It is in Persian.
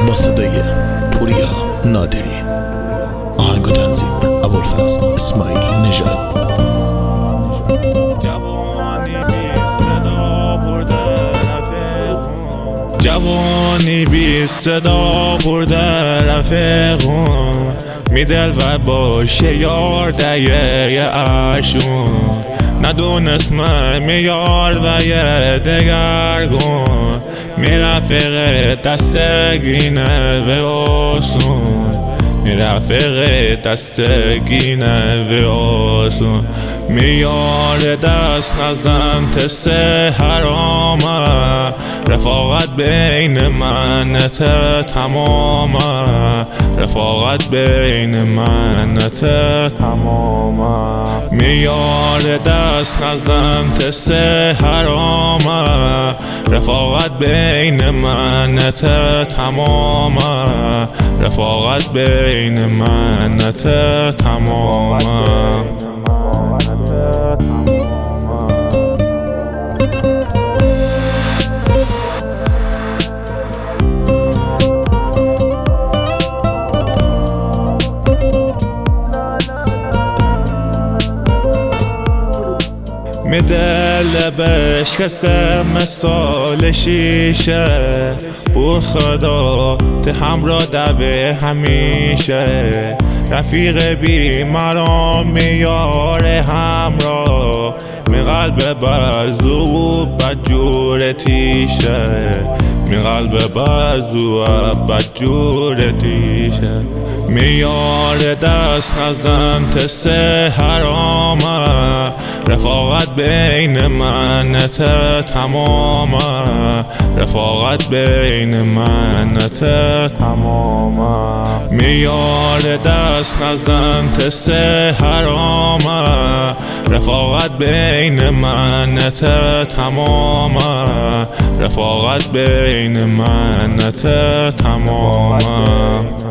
با صدای پوریا نادری. آهنگ و تنظیم ابوالفضل اسماعیل نژاد. جوانی بی صدا برده رفیقون، میدل باشه یارده عشون، ندونست من میار و یه دگرگون، میرفیق دستگینه و آسون، میرفیق دستگینه و آسون، میار دست نزن تست حرامه، رفاقت بین منت تمامه، رفاقت بین منت تمامه، میار دست نزن تست حرامه، رفاقت بین منت تمامه، رفاقت بین منت تمامه. می دل بشکسته مثال شیشه، بو خدا ته همراه دبه همیشه، رفیق بی مرام میار همراه، می قلب بازو بدجور تیشه، می قلب بازو بدجور تیشه، میار دست نزن تست حرامه، رفاقت بین منت تمامه، رفاقت بین منت تمامه، میار دست نزن تست حرامه، رفاقت بین منت تمامه، رفاقت بین منت تمامه.